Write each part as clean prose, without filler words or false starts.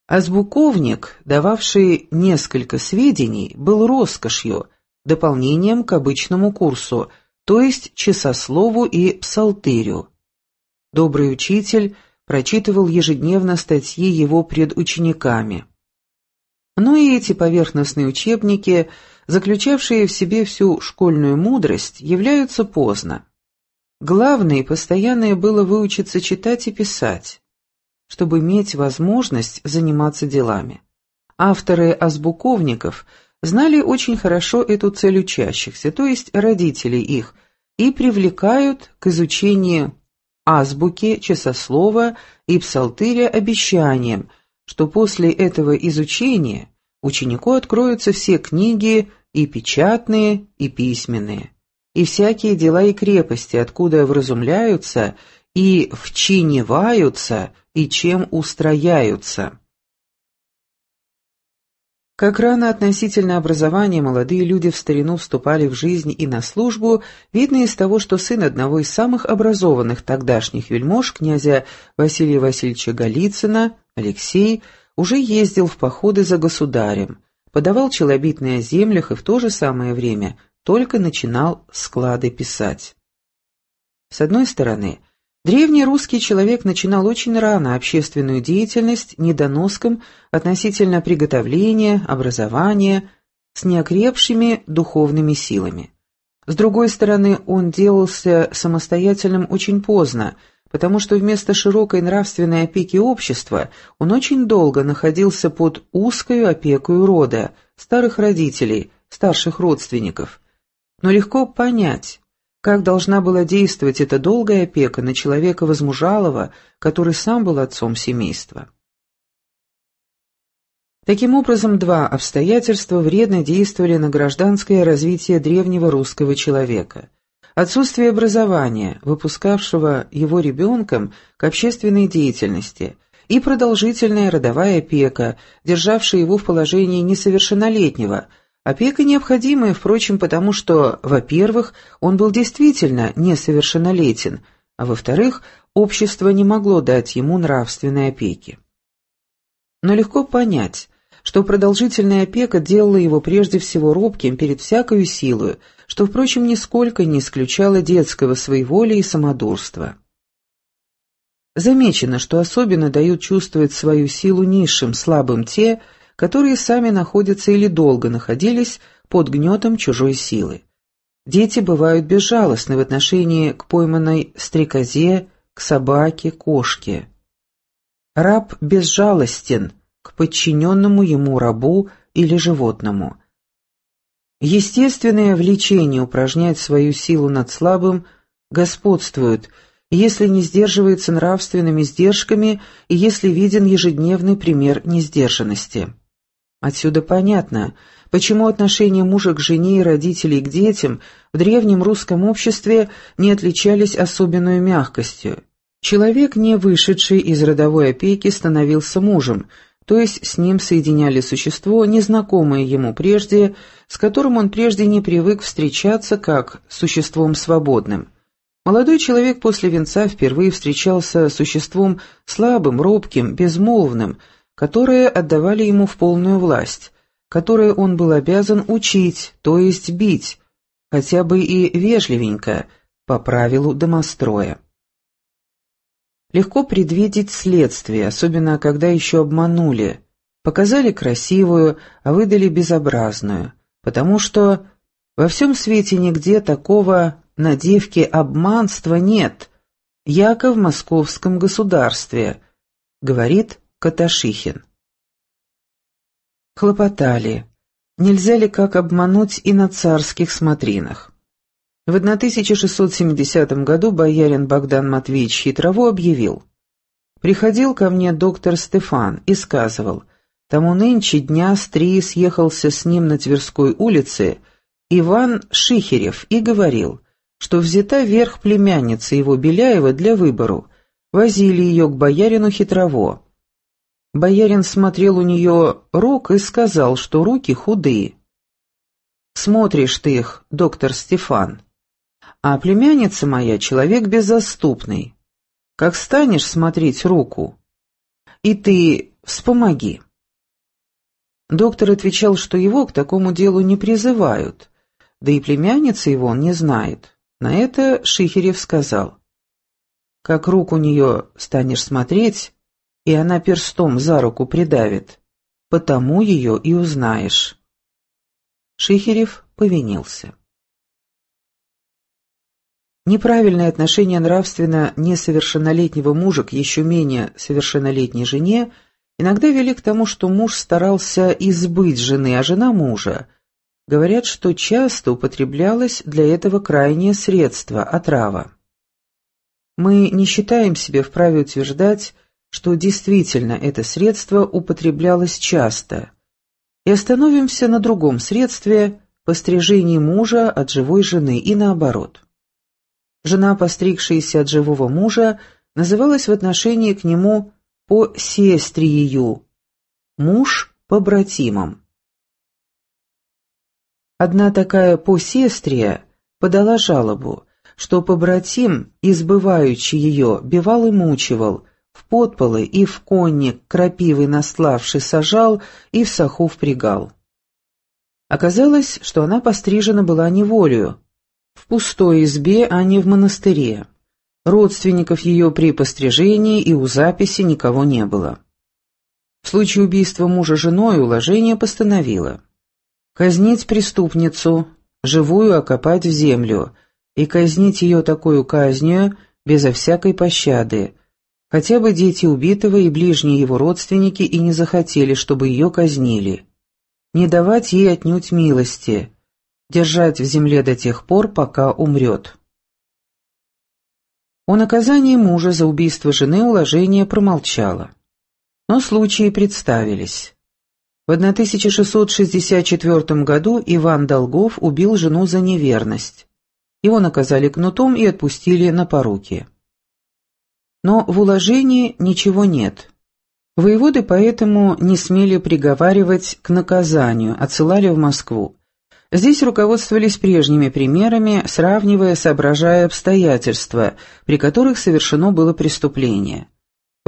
Азбуковник, дававший несколько сведений, был роскошью, дополнением к обычному курсу, то есть часослову и псалтырю. Добрый учитель прочитывал ежедневно статьи его пред учениками. Но и эти поверхностные учебники, заключавшие в себе всю школьную мудрость, являются поздно. Главное и постоянное было выучиться читать и писать, чтобы иметь возможность заниматься делами. Авторы азбуковников знали очень хорошо эту цель учащихся, то есть родителей их, и привлекают к изучению азбуки, часослова и псалтыря обещанием, что после этого изучения ученику откроются все книги, и печатные, и письменные, и всякие дела и крепости, откуда вразумляются и вчиневаются, и чем устрояются. Как рано относительно образования молодые люди в старину вступали в жизнь и на службу, видно из того, что сын одного из самых образованных тогдашних вельмож, князя Василия Васильевича Голицына, Алексей, уже ездил в походы за государем, подавал челобитные о землях и в то же самое время только начинал склады писать. С одной стороны, древний русский человек начинал очень рано общественную деятельность недоноском относительно приготовления, образования, с неокрепшими духовными силами. С другой стороны, он делался самостоятельным очень поздно, потому что вместо широкой нравственной опеки общества он очень долго находился под узкою опекою рода, старых родителей, старших родственников. Но легко понять, как должна была действовать эта долгая опека на человека возмужалого, который сам был отцом семейства. Таким образом, два обстоятельства вредно действовали на гражданское развитие древнего русского человека. Отсутствие образования, выпускавшего его ребенком к общественной деятельности, и продолжительная родовая опека, державшая его в положении несовершеннолетнего, опека необходимая, впрочем, потому что, во-первых, он был действительно несовершеннолетен, а во-вторых, общество не могло дать ему нравственной опеки. Но легко понять, что продолжительная опека делала его прежде всего робким перед всякою силою, что, впрочем, нисколько не исключало детского своеволия и самодурства. Замечено, что особенно дают чувствовать свою силу низшим, слабым те, которые сами находятся или долго находились под гнетом чужой силы. Дети бывают безжалостны в отношении к пойманной стрекозе, к собаке, кошке. Раб безжалостен к подчиненному ему рабу или животному. Естественное влечение упражнять свою силу над слабым господствует, если не сдерживается нравственными сдержками и если виден ежедневный пример несдержанности. Отсюда понятно, почему отношения мужа к жене и родителей к детям в древнем русском обществе не отличались особенной мягкостью. Человек, не вышедший из родовой опеки, становился мужем, то есть с ним соединяли существо, незнакомое ему прежде, с которым он прежде не привык встречаться как с существом свободным. Молодой человек после венца впервые встречался с существом слабым, робким, безмолвным, которые отдавали ему в полную власть, которое он был обязан учить, то есть бить, хотя бы и вежливенько, по правилу домостроя. Легко предвидеть следствие, особенно когда еще обманули, показали красивую, а выдали безобразную, потому что во всем свете нигде такого на девке обманства нет, яко в московском государстве, говорит Каташихин. Хлопотали, нельзя ли как обмануть и на царских смотринах. В 1670 году боярин Богдан Матвеевич Хитрово объявил: «Приходил ко мне доктор Стефан и сказывал, тому нынче дня с 3 съехался с ним на Тверской улице Иван Шихерев и говорил, что взята верх племянница его Беляева для выбору, возили ее к боярину Хитрово. Боярин смотрел у нее рук и сказал, что руки худые. Смотришь ты их, доктор Стефан. А племянница моя человек беззаступный. Как станешь смотреть руку, и ты «Вспомоги». Доктор отвечал, что его к такому делу не призывают, да и племянницы его он не знает. На это Шихерев сказал: «Как руку у нее станешь смотреть, и она перстом за руку придавит, потому ее и узнаешь». Шихерев повинился. Неправильное отношение нравственно несовершеннолетнего мужа к еще менее совершеннолетней жене иногда вели к тому, что муж старался избыть жены, а жена мужа. Говорят, что часто употреблялось для этого крайнее средство – отрава. Мы не считаем себя вправе утверждать, что действительно это средство употреблялось часто, и остановимся на другом средстве – пострижении мужа от живой жены и наоборот. Жена, постригшаяся от живого мужа, называлась в отношении к нему «посестрию», муж – побратимом. Одна такая посестрия подала жалобу, что побратим, избываючи ее, бивал и мучивал, в подполы и в конник крапивы наславши сажал и в саху впрягал. Оказалось, что она пострижена была неволею, в пустой избе, а не в монастыре. Родственников ее при пострижении и у записи никого не было. В случае убийства мужа женой уложение постановило казнить преступницу, живую окопать в землю, и казнить ее такою казнью безо всякой пощады, хотя бы дети убитого и ближние его родственники и не захотели, чтобы ее казнили. Не давать ей отнюдь милости, держать в земле до тех пор, пока умрет. О наказании мужа за убийство жены уложение промолчало. Но случаи представились. В 1664 году Иван Долгов убил жену за неверность. Его наказали кнутом и отпустили на поруки. Но в уложении ничего нет. Воеводы поэтому не смели приговаривать к наказанию, отсылали в Москву. Здесь руководствовались прежними примерами, сравнивая, соображая обстоятельства, при которых совершено было преступление. В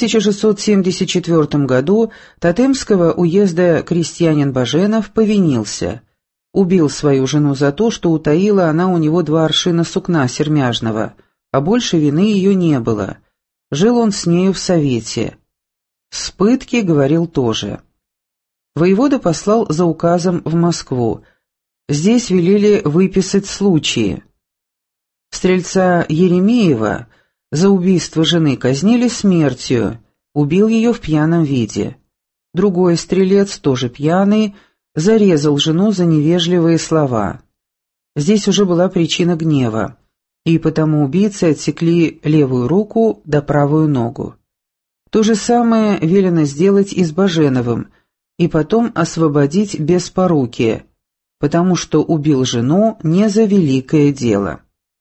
1674 году Тотемского уезда крестьянин Баженов повинился. Убил свою жену за то, что утаила она у него 2 аршина сукна сермяжного, а больше вины ее не было. Жил он с нею в совете. С пытки говорил тоже. Воевода послал за указом в Москву. Здесь велели выписать случаи. Стрельца Еремеева за убийство жены казнили смертью, убил ее в пьяном виде. Другой стрелец, тоже пьяный, зарезал жену за невежливые слова. Здесь уже была причина гнева, и потому убийцы отсекли левую руку да правую ногу. То же самое велено сделать и с Баженовым, и потом освободить без поруки, потому что убил жену не за великое дело.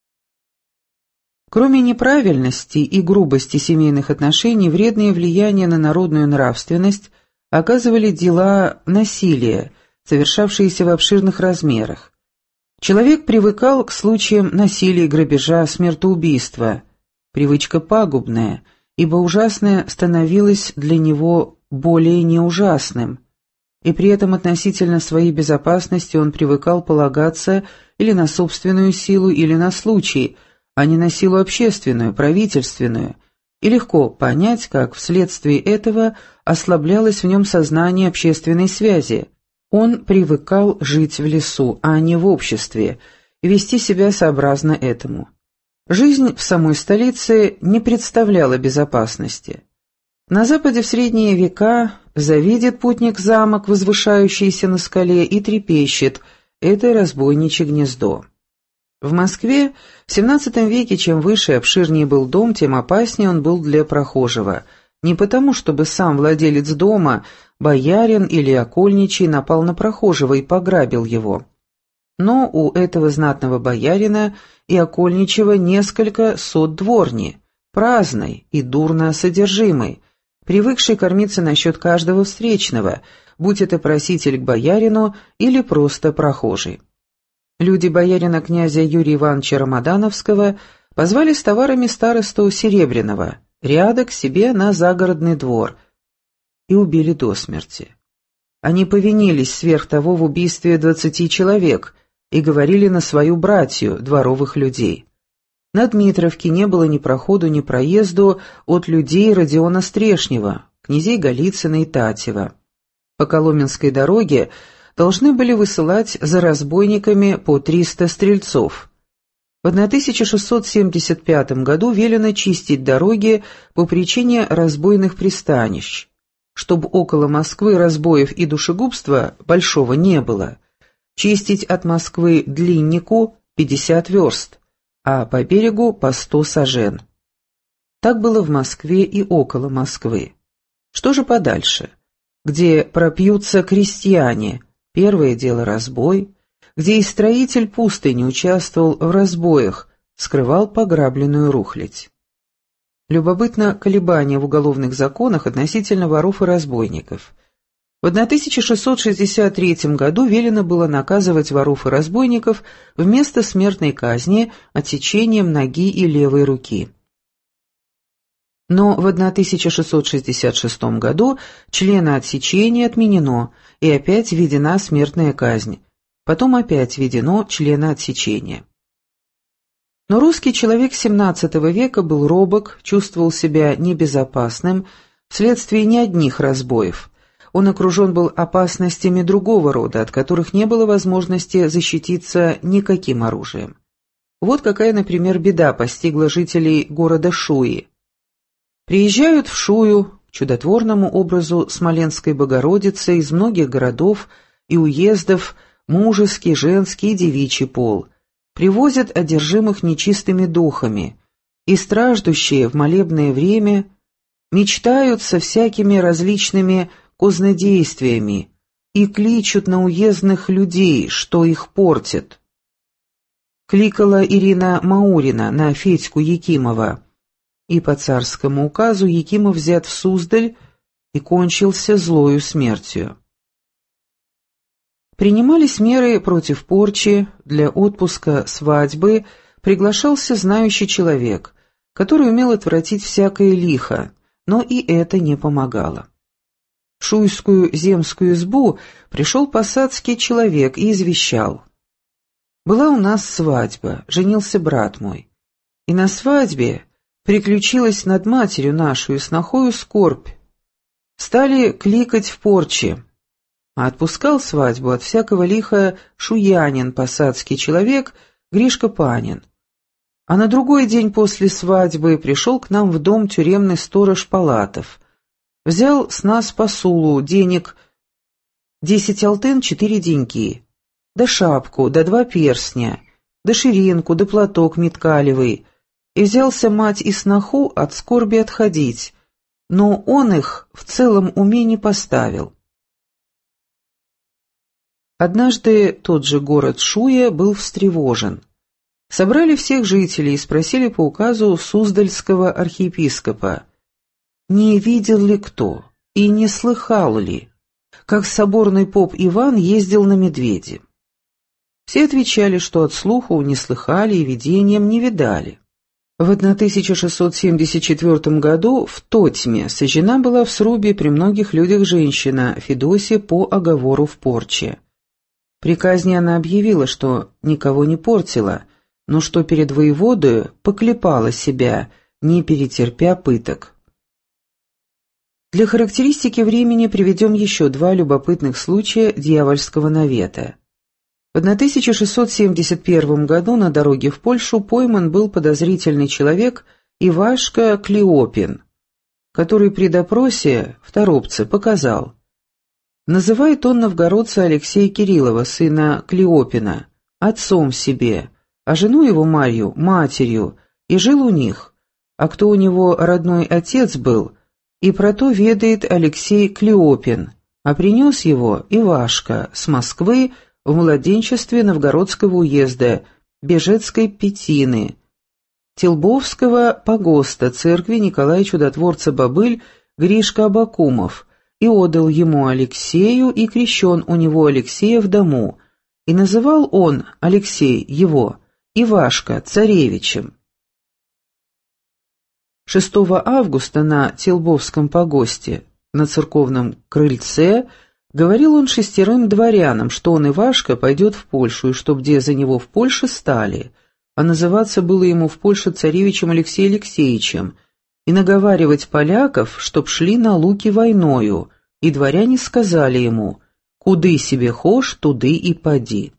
Кроме неправильности и грубости семейных отношений, вредное влияние на народную нравственность оказывали дела насилия, совершавшиеся в обширных размерах. Человек привыкал к случаям насилия, грабежа, смертоубийства. Привычка пагубная, ибо ужасное становилось для него более неужасным, и при этом относительно своей безопасности он привыкал полагаться или на собственную силу, или на случай, а не на силу общественную, правительственную, и легко понять, как вследствие этого ослаблялось в нем сознание общественной связи. Он привыкал жить в лесу, а не в обществе, и вести себя сообразно этому. Жизнь в самой столице не представляла безопасности. На Западе в средние века завидит путник замок, возвышающийся на скале, и трепещет – это разбойничье гнездо. В Москве в XVII веке чем выше и обширнее был дом, тем опаснее он был для прохожего. Не потому, чтобы сам владелец дома, боярин или окольничий, напал на прохожего и пограбил его. Но у этого знатного боярина и окольничего несколько сот дворни, праздной и дурно содержимой, привыкшей кормиться насчет каждого встречного, будь это проситель к боярину или просто прохожий. Люди боярина князя Юрия Ивановича Рамадановского позвали с товарами старосту Серебряного, ряда к себе на загородный двор. и убили до смерти. Они повинились сверх того в убийстве 20 человек и говорили на свою братью, дворовых людей. На Дмитровке не было ни проходу, ни проезду от людей Родиона Стрешнева, князей Голицына и Татьева. По Коломенской дороге должны были высылать за разбойниками по 300 стрельцов. В 1675 году велено чистить дороги по причине разбойных пристанищ. Чтобы около Москвы разбоев и душегубства большого не было, чистить от Москвы длиннику 50 верст, а по берегу по 100 сажен. Так было в Москве и около Москвы. Что же подальше? Где пропьются крестьяне, первое дело разбой, где и строитель пустыни участвовал в разбоях, скрывал пограбленную рухлядь. Любопытно колебания в уголовных законах относительно воров и разбойников. В 1663 году велено было наказывать воров и разбойников вместо смертной казни отсечением ноги и левой руки. Но в 1666 году члена отсечения отменено, и опять введена смертная казнь. Потом опять введено члена отсечения. Но русский человек XVII века был робок, чувствовал себя небезопасным вследствие не одних разбоев. Он окружен был опасностями другого рода, от которых не было возможности защититься никаким оружием. Вот какая, например, беда постигла жителей города Шуи. Приезжают в Шую, к чудотворному образу Смоленской Богородицы, из многих городов и уездов, мужеский, женский и девичий пол, привозят одержимых нечистыми духами, и страждущие в молебное время мечтают со всякими различными кознодействиями и кличут на уездных людей, что их портит. Кликала Ирина Маурина на Федьку Якимова, и по царскому указу Якимов взят в Суздаль и кончился злою смертью. Принимались меры против порчи, для отпуска свадьбы приглашался знающий человек, который умел отвратить всякое лихо, но и это не помогало. В Шуйскую земскую избу пришел посадский человек и извещал: «Была у нас свадьба, женился брат мой, и на свадьбе приключилась над матерью нашу и снохою скорбь. Стали кликать в порче. А отпускал свадьбу от всякого лиха шуянин, посадский человек, Гришка Панин. А на другой день после свадьбы пришел к нам в дом тюремный сторож Палатов. Взял с нас посулу денег 10 алтын 4 деньки, да шапку, да 2 перстня, да ширинку, да платок миткалевый, и взялся мать и сноху от скорби отходить, но он их в целом уме не поставил». Однажды тот же город Шуя был встревожен. Собрали всех жителей и спросили по указу Суздальского архиепископа, не видел ли кто и не слыхал ли, как соборный поп Иван ездил на медведе. Все отвечали, что от слуху не слыхали и видением не видали. В 1674 году в Тотьме сожжена была в срубе при многих людях женщина Федосия по оговору в порче. При казни она объявила, что никого не портила, но что перед воеводою поклепала себя, не перетерпя пыток. Для характеристики времени приведем еще 2 любопытных случая дьявольского навета. В 1671 году на дороге в Польшу пойман был подозрительный человек Ивашка Клеопин, который при допросе в Торопце показал: называет он новгородца Алексея Кириллова, сына Клеопина, отцом себе, а жену его Марью – матерью, и жил у них, а кто у него родной отец был, и про то ведает Алексей Клеопин, а принес его Ивашка с Москвы в младенчестве Новгородского уезда, Бежецкой Петины, Телбовского погоста церкви Николая Чудотворца Бобыль Гришка Абакумов, и отдал ему Алексею, и крещен у него Алексея в дому, и называл он, Алексей, его, Ивашка, царевичем. 6 августа на Телбовском погосте на церковном крыльце, говорил он 6 дворянам, что он, Ивашка, пойдет в Польшу, и что где за него в Польше стали, а называться было ему в Польше царевичем Алексеем Алексеевичем, и наговаривать поляков, чтоб шли на луки войною, и дворяне сказали ему: «Куды себе хошь, туды и поди».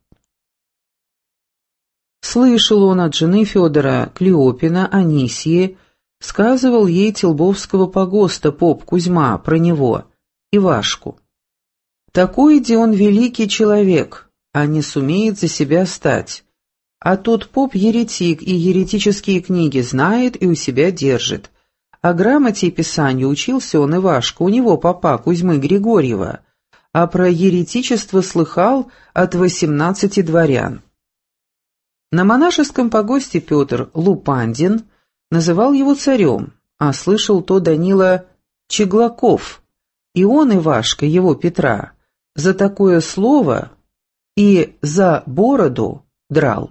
Слышал он от жены Федора Клеопина, Анисьи, сказывал ей Телбовского погоста поп Кузьма про него, Ивашку. «Такой, где он великий человек, а не сумеет за себя стать. А тот поп еретик и еретические книги знает и у себя держит. О грамоте и писанию учился он, Ивашка, у него попа Кузьмы Григорьева, а про еретичество слыхал от 18 дворян». На монашеском погосте Петр Лупандин называл его царем, а слышал то Данила Чеглаков, и он, Ивашка, его Петра, за такое слово и за бороду драл.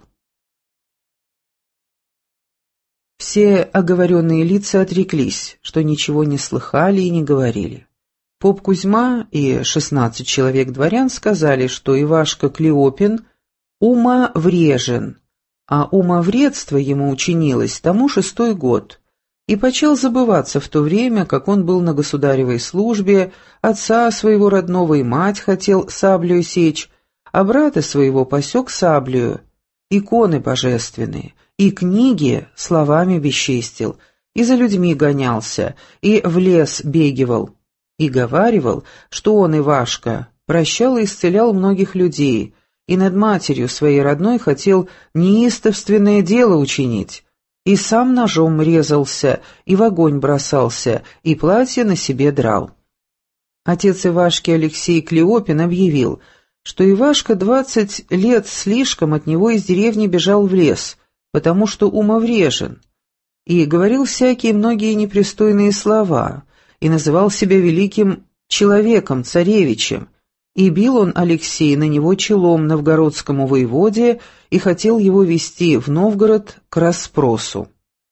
Все оговоренные лица отреклись, что ничего не слыхали и не говорили. Поп Кузьма и 16 человек дворян сказали, что Ивашка Клеопин умоврежен, а умовредство ему учинилось тому 6-й год, и почел забываться в то время, как он был на государевой службе, отца своего родного и мать хотел саблею сечь, а брата своего посек саблею, иконы божественные, и книги словами бесчестил, и за людьми гонялся, и в лес бегивал, и говаривал, что он, Ивашка, прощал и исцелял многих людей, и над матерью своей родной хотел неистовственное дело учинить, и сам ножом резался, и в огонь бросался, и платье на себе драл. Отец Ивашки Алексей Клеопин объявил, что Ивашка 20 лет слишком от него из деревни бежал в лес, потому что умоврежен, и говорил всякие многие непристойные слова, и называл себя великим человеком, царевичем, и бил он Алексея на него челом новгородскому воеводе и хотел его вести в Новгород к расспросу.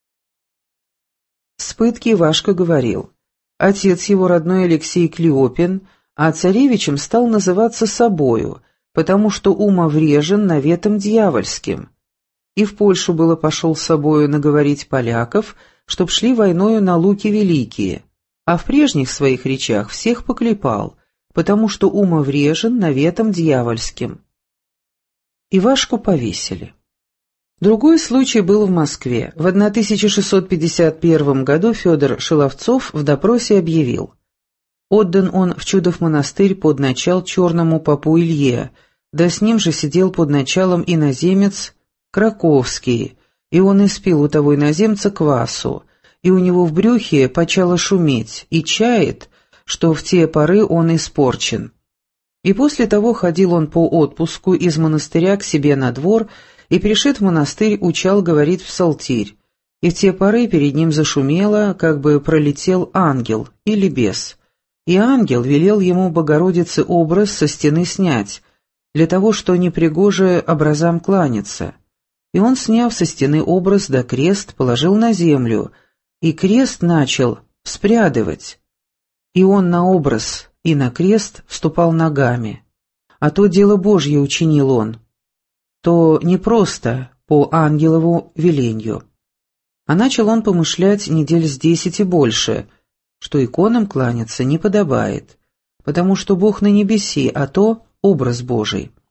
С пытки Ивашка говорил: отец его родной Алексей Клеопин, а царевичем стал называться собою, потому что умоврежен наветом дьявольским. И в Польшу было пошел с собою наговорить поляков, чтоб шли войною на луки великие, а в прежних своих речах всех поклепал, потому что умоврежен наветом дьявольским. Ивашку повесили. Другой случай был в Москве. В 1651 году Федор Шиловцов в допросе объявил: отдан он в Чудов монастырь под начал черному попу Илье, да с ним же сидел под началом иноземец Краковский, и он испил у того иноземца квасу, и у него в брюхе почало шуметь, и чает, что в те поры он испорчен. И после того ходил он по отпуску из монастыря к себе на двор, и, пришед в монастырь, учал говорить псалтирь, и в те поры перед ним зашумело, как бы пролетел ангел или бес, и ангел велел ему Богородице образ со стены снять, для того, что непригоже образам кланяться. И он, сняв со стены образ да крест, положил на землю, и крест начал вспрядывать. И он на образ и на крест вступал ногами. А то дело Божье учинил он. То не просто по ангелову веленью. А начал он помышлять недель с 10 и больше, что иконам кланяться не подобает, потому что Бог на небеси, а то образ Божий.